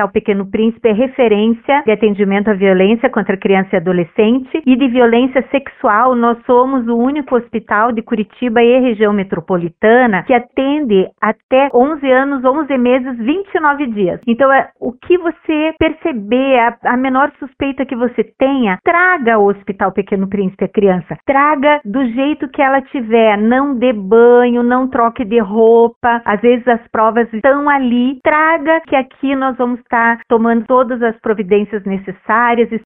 Hospital Pequeno Príncipe é referência de atendimento à violência contra criança e adolescente e de violência sexual. Nós somos o único hospital de Curitiba e região metropolitana que atende até 11 anos, 11 meses, 29 dias. Então, o que você perceber, a menor suspeita que você tenha, traga ao Hospital Pequeno Príncipe a criança. Traga do jeito que ela tiver. Não dê banho, não troque de roupa. Às vezes as provas estão ali. Traga, que aqui nós vamos estar tomando todas as providências necessárias.